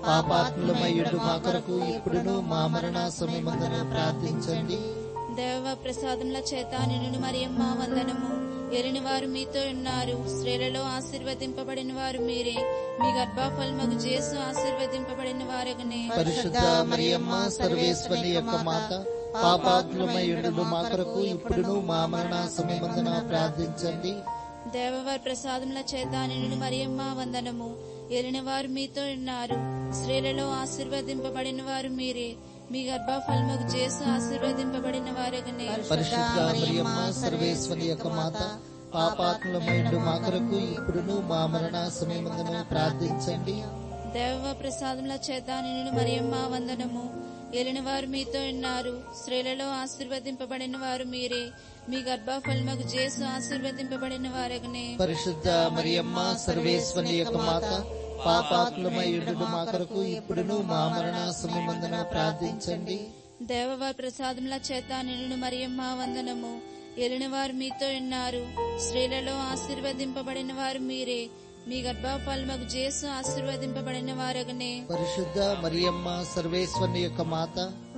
పాపాత్మయుడు మా కొరకు ఇప్పుడును మా మరణ సమయమందును ప్రార్థించండి. దేవ ప్రసాదముల చేత నిన్ను మరియమ్మ వందనము. ఏలిన వారు మీతో ఉన్నారు, స్త్రీలలో ఆశీర్వదింపబడిన వారు మీరే. మీ గర్భఫలముకు యేసు ఆశీర్వదింపబడిన వారగనే. పరిశుద్ధ మరియమ్మ సర్వేశ్వరి యొక్క మాత, పాపాత్మయుడు మా కొరకు ఇప్పుడును మా మరణ సమయమందున ప్రార్థించండి. దేవవారి ప్రసాదముల చేత నిన్ను మరియమ్మ వందనము. ఏలిన వారు మీతో ఉన్నారు, స్త్రీలలో ఆశీర్వదింపబడిన వారు మీరే. మీ గర్భఫలముకు యేసు ఆశీర్వదింపబడిన వారగనే. పరిశుద్ధ మరియమ్మ సర్వేశ్వరి యొక్క మాత, పాపాత్మయుడు మా కొరకు ఇప్పుడును మా మరణ సమయమందున ప్రార్థించండి. దేవ ప్రసాదముల చేత నిన్ను మరియమ్మ వందనము. ఏలిన వారు మీతో ఉన్నారు, స్త్రీలలో ఆశీర్వదింపబడిన వారు మీరే. మీ గర్భఫలముకు యేసు ఆశీర్వదింపబడిన వారగనే. పరిశుద్ధ మరియమ్మ సర్వేశ్వరి యొక్క మాత, పాపాత్మయుడు మా కొరకు ఇప్పుడును మా మరణ సమయమందున ప్రార్థించండి. దేవవారి ప్రసాదముల చేత నిన్ను మరియమ్మ వందనము. ఏలిన వారు మీతో ఉన్నారు, స్త్రీలలో ఆశీర్వదింపబడిన వారు మీరే. మీ గర్భఫలముకు యేసు ఆశీర్వదింపబడిన వారగనే. పరిశుద్ధ మరియమ్మ సర్వేశ్వరి యొక్క మాత,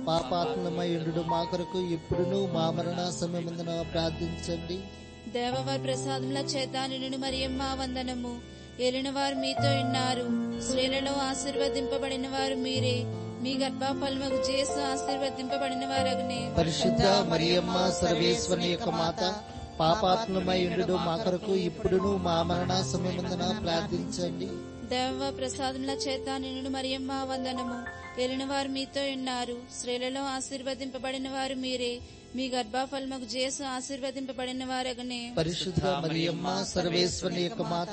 పాపాత్మయుడు మా కొరకు ఇప్పుడును మా మరణ సమయమందున ప్రార్థించండి. దేవవారి ప్రసాదముల చేత నిన్ను మరియమ్మ వందనము. ఏలిన వారు మీతో ఉన్నారు, స్త్రీలలో ఆశీర్వదింపబడిన వారు మీరే. మీ గర్భఫలముకు యేసు ఆశీర్వదింపబడిన వారగనే. పరిశుద్ధ మరియమ్మ సర్వేశ్వరి యొక్క మాత, పాపాత్మయుడు మా కొరకు ఇప్పుడును మా మరణ సమయమందున ప్రార్థించండి. దేవ ప్రసాదముల చేత నిన్ను మరియమ్మ వందనము. ఏలిన వారు మీతో ఉన్నారు, స్త్రీలలో ఆశీర్వదింపబడిన వారు మీరే. మీ గర్భఫలముకు యేసు ఆశీర్వదింపబడిన వారగనే. పరిశుద్ధ మరియమ్మ సర్వేశ్వరి యొక్క మాత,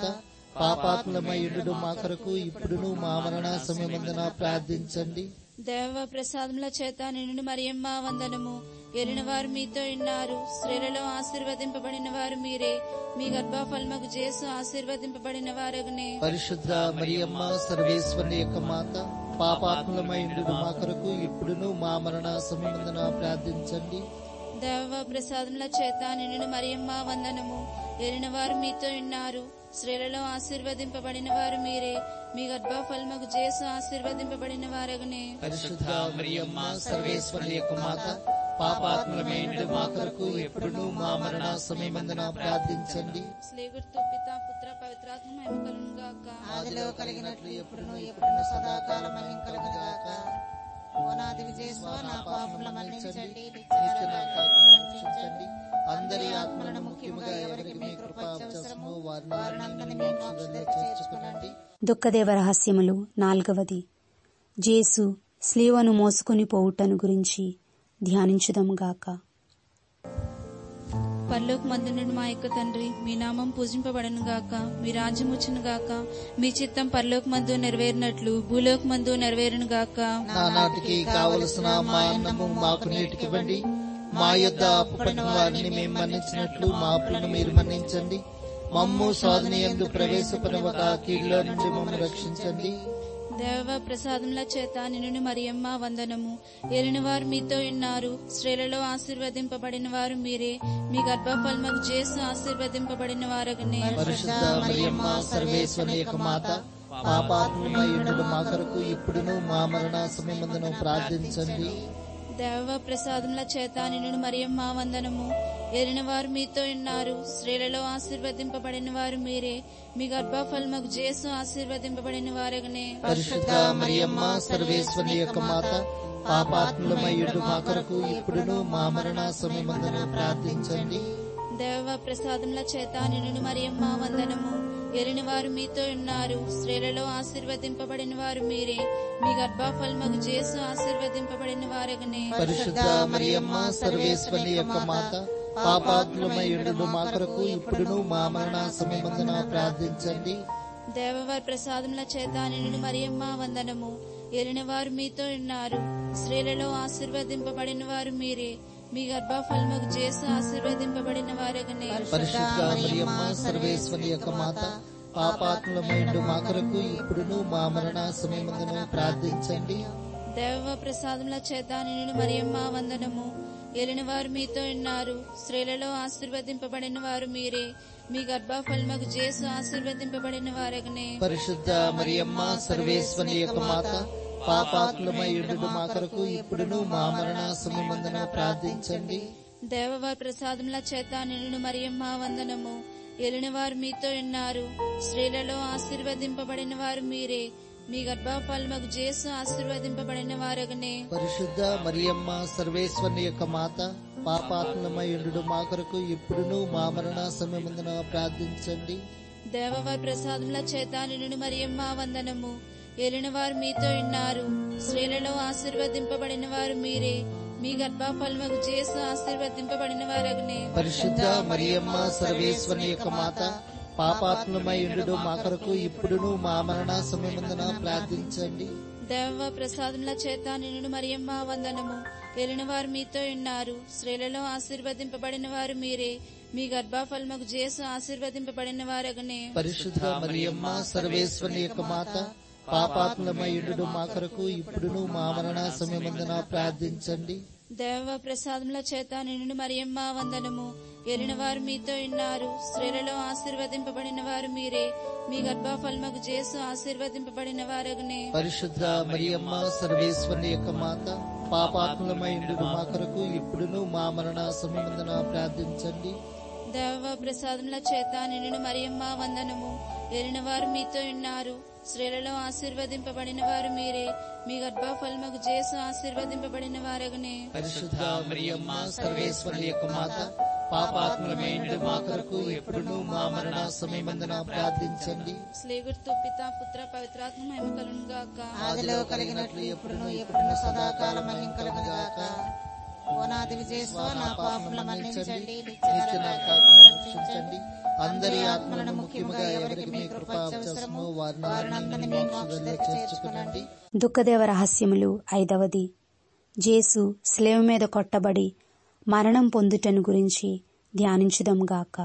పాపాత్మయుడు మా కొరకు ఇప్పుడును మా మరణ సమయమందున ప్రార్థించండి. దేవ ప్రసాదముల చేత నిన్ను మరియమ్మ వందనము. ఏలిన వారు మీతో ఉన్నారు, స్త్రీలలో ఆశీర్వదింపబడిన వారు మీరే. మీ గర్భఫలముకు యేసు ఆశీర్వదింపబడిన వారగనే. పరిశుద్ధ మరియమ్మ సర్వేశ్వరి యొక్క మాత, పాపాత్మయుడు మా కొరకు ఇప్పుడును మా మరణ సమయమందున ప్రార్థించండి. దేవ ప్రసాదముల చేత నిన్ను మరియమ్మ వందనము. ఏలిన వారు మీతో ఉన్నారు, స్త్రీలలో ఆశీర్వదింపబడిన వారు మీరే. మీ గర్భఫలముకు యేసు ఆశీర్వదింపబడిన వారగనే. పరిశుద్ధ మరియమ్మ సర్వేశ్వరి యొక్క మాత, పాపాత్మయుడు మా కొరకు ఇప్పుడును మా మరణ సమయమందున ప్రార్థించండి. స్లేగుర్తు పితా పుత్ర పవిత్రాత్మ మహిమ కలుగును గాక. ఆదిలో కలిగినట్లు ఎప్పుడును ఎప్పుడును సదాకాలం మహిమ కలుగును గాక. ఓనాది విజయస్వ నా పాపములను మన్నించండి, నిత్య నా పాపములను రక్షించండి. అందరి ఆత్మలను ముఖ్యముగా ఎవరికి మీ కృప అవసరమో వారిని మీ మోక్షంలో చేర్చుకునండి. దుఃఖదేవ రహస్యములు నాల్గవది. జేసు స్లీవను మోసుకుని పోవుటను గురించి ధ్యానించుదాముగాక. పరలోకమందునున్న మా యొక్క తండ్రి, మీ నామం పూజింపబడను గాక. మీ రాజ్యం వచ్చును గాక. మీ చిత్తం పరలోకమందు నెరవేరినట్లు భూలోకమందు నెరవేరును గాక. నానాటికి కావలసిన మా అన్నము మాకు నేటికివ్వండి. మా యొద్ద అప్పుపడిన వారిని మేము మన్నించినట్లు మా అప్పులను మీరు మన్నించండి. మమ్ము శోధనయందు ప్రవేశపడవక కీడులో నుండి మమ్మల్ని రక్షించండి. దేవ ప్రసాదముల చేత నిన్ను మరియమ్మ వందనము. ఏలిన వారు మీతో ఉన్నారు, స్త్రీలలో ఆశీర్వదింపబడిన వారు మీరే. మీ గర్భఫలముకు యేసు ఆశీర్వదింపబడిన వారగనే. పరిశుద్ధ మరియమ్మ సర్వేశ్వరి యొక్క మాత, పాపాత్మయుడు మా కొరకు ఇప్పుడును మా మరణ సమయమందున ప్రార్థించండి. దేవ ప్రసాదముల చేత నిన్ను మరియమ్మ వందనము. ఏలిన వారు మీతో ఉన్నారు, స్త్రీలలో ఆశీర్వదింపబడిన వారు మీరే. మీ గర్భఫలముకు యేసు ఆశీర్వదింపబడిన వారగనే. పరిశుద్ధ మరియమ్మ సర్వేశ్వరి యొక్క మాత, పాపాత్మయుడు మా కొరకు ఇప్పుడును మా మరణ సమయమందున ప్రార్థించండి. దేవ ప్రసాదముల చేత నిన్ను మరియమ్మ వందనము. ఏలిన వారు మీతో ఉన్నారు, స్త్రీలలో ఆశీర్వదింపబడిన వారు మీరే. మీ గర్భఫలముకు యేసు ఆశీర్వదింపబడిన వారగనే. పరిశుద్ధ మరియమ్మ సర్వేశ్వరి యొక్క మాత, పాపాత్మయుడు మా కొరకు ఇప్పుడును మా మరణ సమయమందున ప్రార్థించండి. దేవవారి ప్రసాదముల చేత నిన్ను మరియమ్మ వందనము. ఏలిన వారు మీతో ఉన్నారు, స్త్రీలలో ఆశీర్వదింపబడిన వారు మీరే. మీ గర్భఫలముకు చేసు ఆశీర్వదింపబడిన వారగనే. పరిశుద్ధ మరియమ్మ సర్వేశ్వరి యొక్క మాత, పాపాత్ములమైండు మా కొరకు ఇప్పుడును మా మరణ సమయమందును ప్రార్థించండి. దేవ ప్రసాదముల చేత నిన్ను మరియమ్మ వందనము. ఏలిన వారు మీతో ఉన్నారు, స్త్రీలలో ఆశీర్వదింపబడిన వారు మీరే. మీ గర్భఫలముకు చేసు ఆశీర్వదింపబడిన వారగనే. పరిశుద్ధ మరియమ్మ సర్వేశ్వరి యొక్క మాత, పాపాత్ములమైండు మా కొరకు ఇప్పుడును మా మరణ సమయమందును ప్రార్థించండి. దేవవారి ప్రసాదముల చేత నిన్ను మరియమ్మ వందనము. ఏలిన వారు మీతో ఉన్నారు, స్త్రీలలో ఆశీర్వదింపబడిన వారు మీరే. మీ గర్భఫలముకు చేసు ఆశీర్వదింపబడిన వారగనే. పరిశుద్ధ మరియమ్మ సర్వేశ్వరి యొక్క మాత, పాపాత్ములమైండు మా కొరకు ఇప్పుడును మా మరణ సమయమందున ప్రార్థించండి. దేవవారి ప్రసాదముల చేత నిన్ను మరియమ్మ వందనము. ఏలిన వారు మీతో ఉన్నారు, స్త్రీలలో ఆశీర్వదింపబడిన వారు మీరే. మీ గర్భఫలముకు చేసు ఆశీర్వదింపబడిన వారగనే. పరిశుద్ధ మరియమ్మ సర్వేశ్వరి యొక్క మాత, పాపాత్ములమైండు మా కొరకు ఇప్పుడును మా మరణ సమయమందున ప్రార్థించండి. దేవ ప్రసాదముల చేత నిన్ను మరియమ్మ వందనము. ఏలిన వారు మీతో ఉన్నారు, స్త్రీలలో ఆశీర్వదింపబడిన వారు మీరే. మీ గర్భఫలముకు చేసు ఆశీర్వదింపబడిన వారగనే. పరిశుద్ధ మరియమ్మ సర్వేశ్వరి యొక్క మాత, పాపాత్ములమైండు మా కొరకు ఇప్పుడును మా మరణ సమయమందున ప్రార్థించండి. దేవ ప్రసాదముల చేత నిన్ను మరియమ్మ వందనము. ఏలిన వారు మీతో ఉన్నారు, స్త్రీలలో ఆశీర్వదింపబడిన వారు మీరే. మీ గర్భఫలముకు చేసు ఆశీర్వదింపబడిన వారగనే. పరిశుద్ధ మరియమ్మ సర్వేశ్వరి యొక్క మాత, పాపాత్ములమైండు మా కొరకు ఇప్పుడును మా మరణ సమయమందున ప్రార్థించండి. దేవ ప్రసాదముల చేత నిన్ను మరియమ్మ వందనము. ఏలిన వారు మీతో ఉన్నారు, స్త్రీలలో ఆశీర్వదింపబడిన వారు మీరే. మీ గర్భఫలముకు చేసు ఆశీర్వదింపబడిన వారగనే. పరిశుద్ధ మరియమ్మ సర్వేశ్వరి యొక్క మాత, పాపాత్ములమైండు మా కొరకు ఇప్పుడును మా మరణ సమయమందున ప్రార్థించండి. స్లేగుర్తు పిత పుత్ర పవిత్రాత్మ మహిమ కలుగును గాక. ఆదిలో కలిగినట్లు ఎప్పుడును ఎప్పుడును సదాకాలం మహిమ కలుగును గాక. ఓ నాది విజయస్వ, నా పాపములను మన్నించండి, నిత్య నరకాగ్ని రక్షించండి. అందరి ఆత్మలను ముఖ్యముగా ఎవరికి మీ కృప అవసరమో వారిని మీ మోక్షంలో చేర్చుకునండి. దుఃఖదేవ రహస్యములు ఐదవది. జేసు స్లేవ మీద కొట్టబడి మరణం పొందుటను గురించి ధ్యానించుదాంగాక.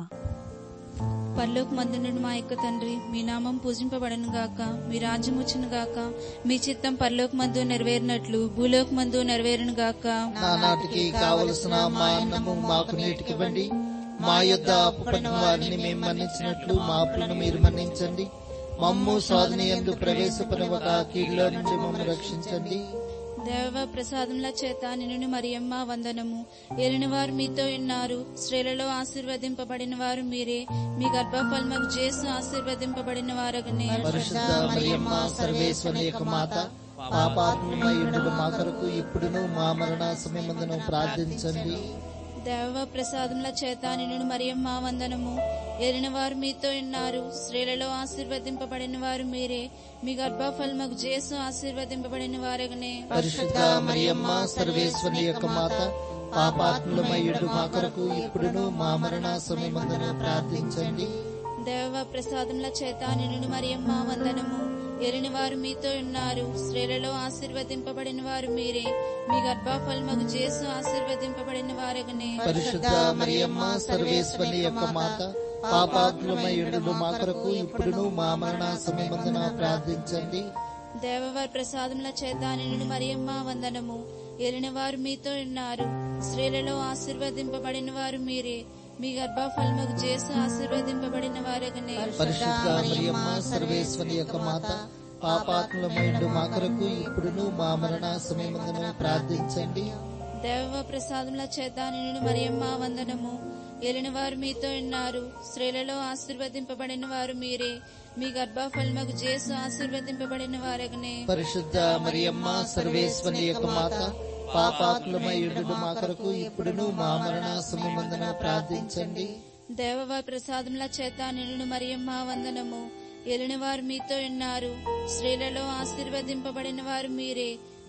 పరలోకమందునున్న మా యొక్క తండ్రి, మీ నామం పూజింపబడను గాక. మీ రాజ్యం వచ్చును గాక. మీ చిత్తం పరలోకమందు నెరవేరినట్లు భూలోకమందు నెరవేరును గాక. నానాటికి కావలసిన మా అన్నము మాకు నేటికివ్వండి. మా యొద్ద అప్పుపడిన వారిని మేము మన్నించినట్లు మా అప్పులను మీరు మన్నించండి. మమ్ము శోధన యందు ప్రవేశపడవక కీడులో నుంచి మమ్ము రక్షించండి. దేవ ప్రసాదముల చేత నిన్ను మరియమ్మ వందనము. ఏలిన వారు మీతో ఉన్నారు, స్త్రీలలో ఆశీర్వదింపబడిన వారు మీరే. మీ గర్భఫలముకు చేసు ఆశీర్వదింపబడిన వారగనే. పరిశుద్ధ మరియమ్మ సర్వేశ్వరి యొక్క మాత, పాపాత్ములమైండు మా కొరకు ఇప్పుడును మా మరణ సమయమందును ప్రార్థించండి. దేవ ప్రసాదముల చేత నిన్ను మరియమ్మ వందనము. ఏలిన వారు మీతో ఉన్నారు, స్త్రీలలో ఆశీర్వదింపబడిన వారు మీరే. మీ గర్భఫలముకు చేసు ఆశీర్వదింపబడిన వారగనే. పరిశుద్ధ మరియమ్మ సర్వేశ్వరి యొక్క మాత, పాపాత్ములమైండు మా కొరకు ఇప్పుడును మా మరణ సమయమందును ప్రార్థించండి. దేవ ప్రసాదముల చేత నిన్ను మరియమ్మ వందనము. ఏలిన వారు మీతో ఉన్నారు, స్త్రీలలో ఆశీర్వదింపబడిన వారు మీరే. మీ గర్భఫలముకు చేసు ఆశీర్వదింపబడిన వారగనే. పరిశుద్ధ మరియమ్మ సర్వేశ్వరి యొక్క మాత, పాపాత్ములమైండు మా కొరకు ఇప్పుడును మా మరణ సమయమందున ప్రార్థించండి. దేవవారి ప్రసాదముల చేత నిన్ను మరియమ్మ వందనము. ఏలిన వారు మీతో ఉన్నారు, స్త్రీలలో ఆశీర్వదింపబడిన వారు మీరే. మీ గర్భఫలముకు చేసు ఆశీర్వదింపబడిన వారగనే. పరిశుద్ధ మరియమ్మ సర్వేశ్వరి యొక్క మాత, పాపాత్ములమైండు మా కొరకు ఇప్పుడును మా మరణ సమయమందున ప్రార్థించండి. దేవ ప్రసాదముల చేత నిన్ను మరియమ్మ వందనము. ఏలిన వారు మీతో ఉన్నారు, స్త్రీలలో ఆశీర్వదింపబడిన వారు మీరే. మీ గర్భఫలముకు చేసు ఆశీర్వదింపబడిన వారగనే. పరిశుద్ధ మరియమ్మ సర్వేశ్వరి యొక్క మాత, పాపాత్ములమైండు మా కొరకు ఇప్పుడును మా మరణ సమయమందున ప్రార్థించండి. దేవవారి ప్రసాదముల చేత నిన్ను మరియమ్మ వందనము. ఏలిన వారు మీతో ఉన్నారు, స్త్రీలలో ఆశీర్వదింపబడిన వారు మీరే.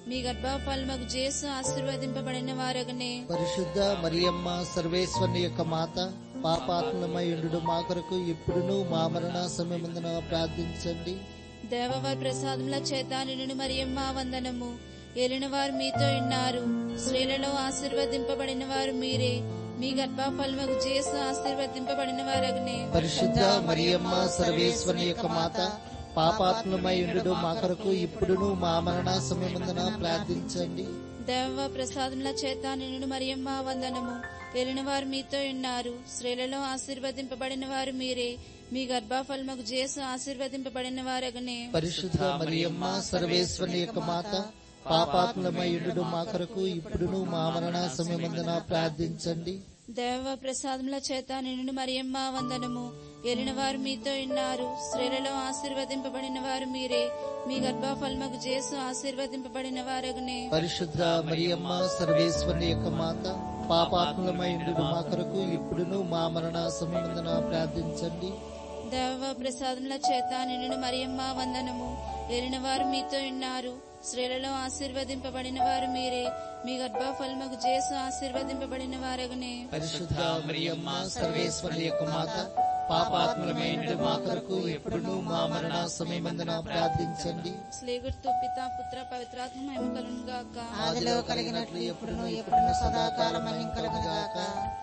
మీ గర్భఫలముగు యేసు ఆశీర్వదింపబడిన వారగనే. పరిశుద్ధ మరియమ్మ సర్వేశ్వరుని యొక్క మాత, పాపాత్మలమై ఉండు మా కొరకు ఇప్పుడును మా మరణ సమయమందున ప్రార్థించండి. దేవవారి ప్రసాదముల చేత నిన్ను మరియమ్మ వందనము. ఏలిన వారు మీతో ఉన్నారు, స్త్రీలలో ఆశీర్వదింపబడిన వారు మీరే. మీ గర్భఫలముగు యేసు ఆశీర్వదింపబడిన వారగనే. పరిశుద్ధ మరియమ్మ సర్వేశ్వరుని యొక్క మాత, పాపాత్మలమై ఉండు మా కొరకు ఇప్పుడును మా మరణ సమయమందున ప్రార్థించండి. దేవ ప్రసాదముల చేత నిన్ను మరియమ్మ వందనము. ఏలిన వారు మీతో ఉన్నారు, స్త్రీలలో ఆశీర్వదింపబడిన వారు మీరే. మీ గర్భఫలముగు యేసు ఆశీర్వదింపబడిన వారగనే. పరిశుద్ధ మరియమ్మ సర్వేశ్వరుని యొక్క మాత, పాపాత్మలమై ఉండు మా కొరకు ఇప్పుడును మా మరణ సమయమందున ప్రార్థించండి. దేవ ప్రసాదముల చేత నిన్ను మరియమ్మ వందనము. ఏలిన వారు మీతో ఉన్నారు, స్త్రీలలో ఆశీర్వదింపబడిన వారు మీరే. మీ గర్భఫలముగు యేసు ఆశీర్వదింపబడిన వారగనే. పరిశుద్ధ మరియమ్మ సర్వేశ్వరుని యొక్క మాత, పాపాత్మలమై ఉండు మా కొరకు ఇప్పుడును మా మరణ సమయమందున ప్రార్థించండి. దేవ ప్రసాదముల చేత నిన్ను మరియమ్మ వందనము. ఏలిన వారు మీతో ఉన్నారు, స్త్రీలలో ఆశీర్వదింపబడిన వారు మీరే. మీ గర్భఫలముగు యేసు ఆశీర్వదింపబడిన వారగనే. పరిశుద్ధ మరియమ్మ సర్వేశ్వరుని యొక్క మాత, పాపాత్మలమై ఉండు మా కొరకు ఇప్పుడును మా మరణ సమయమందున ప్రార్థించండి. స్లేగుర్తు పిత పుత్ర పవిత్రాత్మ మహిమ కలుగును గాక. ఆదిలో కలిగినట్లు ఎప్పుడును ఎప్పుడును సదాకాలం మహిమ కలుగును గాక.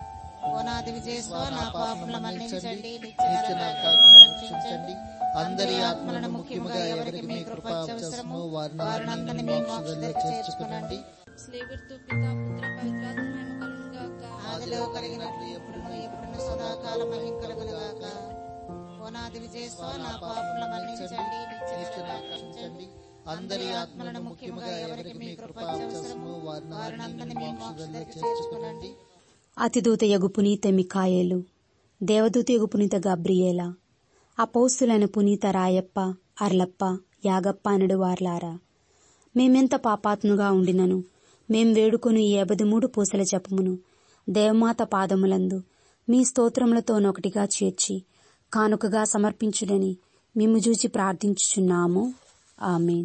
ఓ నాది విజయస్వ నా పాపములను మన్నించండి, నిత్య నరకాగ్ని రక్షించండి. అందరి ఆత్మలను ముఖ్యముగా ఎవరికి మీ కృప అవసరమో వారిని మీ మోక్షంలో చేర్చుకునండి. స్లేగుర్తు పిత పుత్ర పవిత్రాత్మ మహిమ కలుగును గాక. ఆదిలో కలిగినట్లు ఎప్పుడును ఎప్పుడును సదాకాలం మహిమ కలుగును గాక. ఓ నాది విజయస్వ నా పాపములను మన్నించండి, నిత్య నరకాగ్ని రక్షించండి. అందరి ఆత్మలను ముఖ్యముగా ఎవరికి మీ కృప అవసరమో వారిని మీ మోక్షంలో చేర్చుకునండి. అతిదూత యగు పునీత మిఖాయేలు, దేవదూత యగు పునీత గబ్రియేల, అపౌస్తులైన పునీత రాయప్ప, అర్లప్ప, యాగప్ప అనడు వార్లారా, మేమెంత పాపాత్ముగా ఉండినను మేం వేడుకొని ఈ యాభై మూడు పూసల జపమును దేవమాత పాదములందు మీ స్తోత్రములతోనొకటిగా చేర్చి కానుకగా సమర్పించుడని మిమ్ము చూచి ప్రార్థించుచున్నాము. ఆమేన్.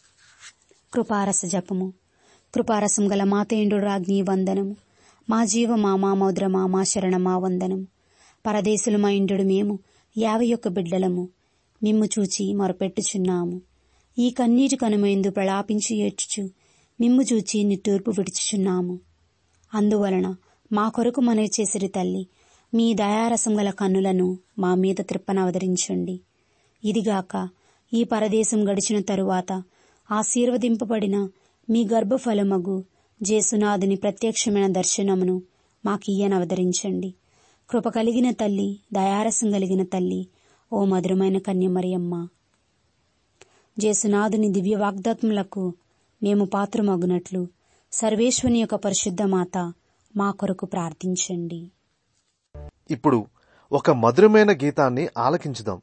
కృపారస జపము. కృపారసం గల మాతేండు రాజ్ఞి వందనము. మా జీవ మా మౌద్రమా మా శరణమా వందనము. పరదేశులమా ఇండు మేము యాభై ఒక్క బిడ్డలము మిమ్ము చూచి మొరపెట్టుచున్నాము. ఈ కన్నీటి కనుమైందు ప్రలాపించి ఏడ్చుచు మిమ్ము చూచి నిట్టూర్పు విడుచుచున్నాము. అందువలన మా కొరకు మనవి చేసిరి తల్లి, మీ దయారసం గల కన్నులను మా మీద త్రిప్పనవతరించండి. ఇదిగాక ఈ పరదేశం గడిచిన తరువాత ఆశీర్వదింపబడిన మీ గర్భఫలమగు జేసునాథుని ప్రత్యక్షమైన దర్శనమును మాకియ్యనవతరించండి. కృప కలిగిన తల్లి, దయారసం కలిగిన తల్లి, ఓ మధురమైన కన్యమరియమ్మ, జేసునాథుని దివ్య వాగ్దాత్ములకు మేము పాత్రమగునట్లు సర్వేశ్వని యొక్క పరిశుద్ధ మాత మా కొరకు ప్రార్థించండి. ఇప్పుడు ఒక మధురమైన గీతాన్ని ఆలకించుదాం.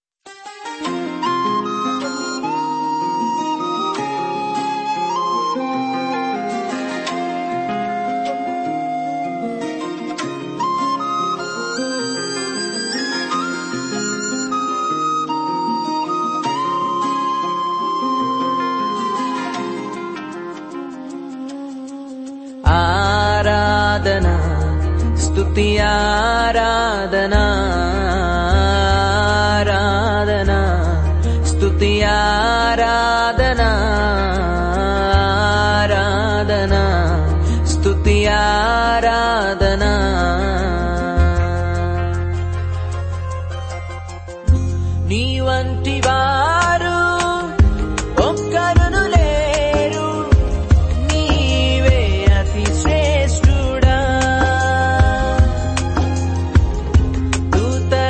ఆరాధనా స్తుతి ఆరాధనా ఆరాధనా స్తుతి ఆరాధనా ఆరాధనా స్తుతి ఆరాధనా. నీ వంటి వారు ఒక్కరును లేరు, నీవే అతి శ్రేష్ఠుడా. దూత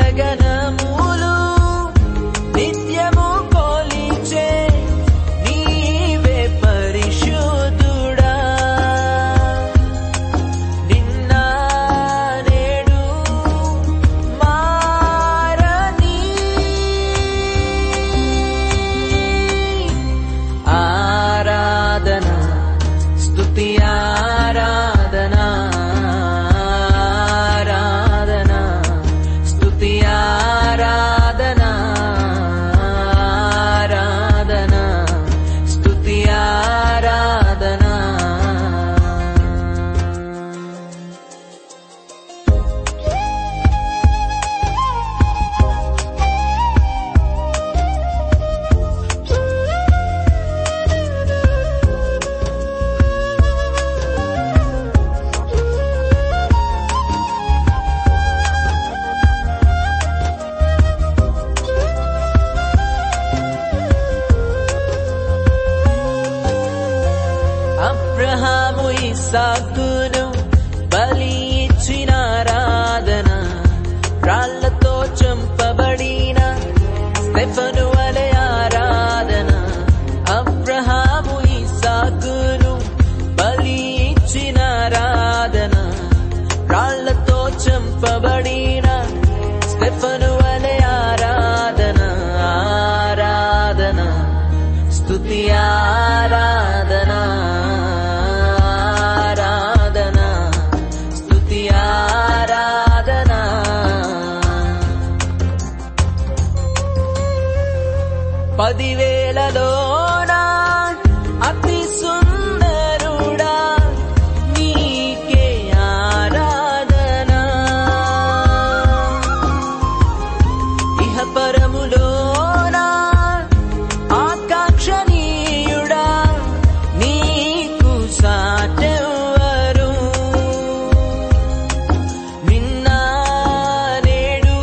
అబ్రహాము ఇస్సాకును బలి ఇచ్చిన ఆరాధన, రాళ్లతో చంపబడిన స్టెఫను వలె ఆరాధన. అబ్రహాము ఇస్సాకును బలి ఇచ్చిన ఆరాధన, రాళ్లతో చంపబడిన స్టెఫను వలె ఆరాధన. ఆరాధన స్తుతి ఆరాధన, ఆరాధన స్తుతి ఆరాధన. పదివేలలోనా అతి సుందరుడా నీకే ఆరాధన. ఇహ పరములోనా ఆకాంక్షణీయుడా నీకు సాటెవ్వరు. నిన్న నేడు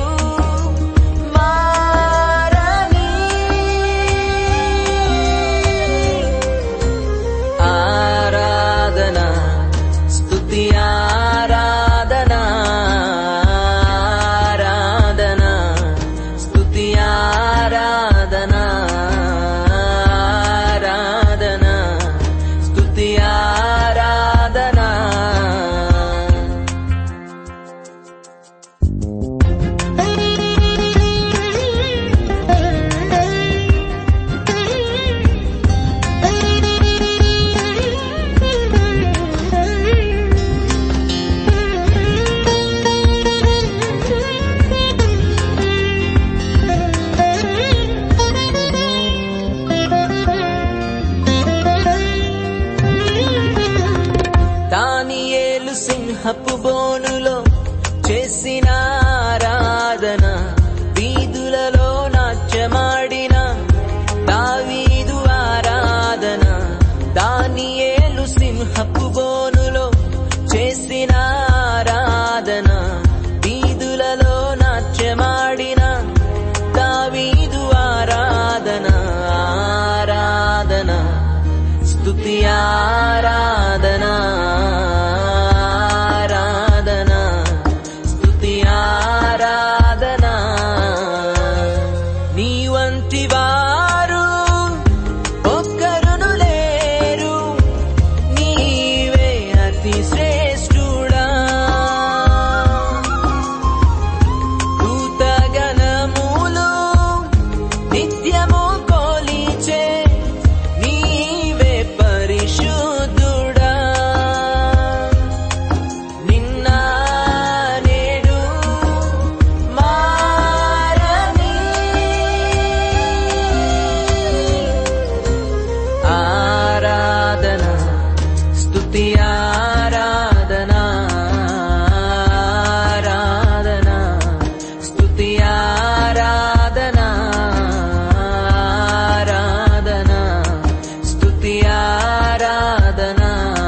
మారని ఆరాధన స్తుతి ఆరాధన, ఆరాధన స్తుతి ఆరాధన, ఆరాధన స్తుతి ఆరాధన. దానియేలు సింహపు బోనులో చేసిన ఆరాధన, వీధులలో నాట్యమాడిన దావీదు ఆరాధన. దానియేలు సింహపు బోనులో చేసిన ఆరాధన, వీధులలో నాట్యమాడిన దావీదు ఆరాధన. ఆరాధన స్తుతి ఆరాధన, ఆరాధన స్తుతి ఆరాధన. నీ వంటి వారు ఒక్కరును లేరు, నీవే అతి శ్రేష్ఠుడా. దూతగణములు నిత్యము కొలిచే నీవే పరిశుద్ధుడా. నిన్న నేడు మారని ఆరాధన స్తుతి ఆరాధన, ఆరాధన స్తుతి ఆరాధన, ఆరాధన స్తుతి ఆరాధన.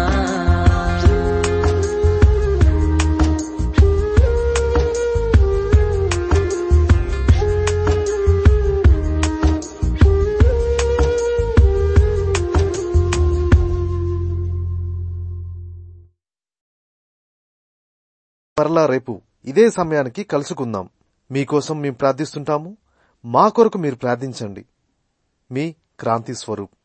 మరలా రేపు ఇదే సమయానికి కలుసుకుందాం. మీకోసం మేము ప్రార్థిస్తుంటాము. మా కొరకు మీరు ప్రార్థించండి. మీ క్రాంతి స్వరూప్.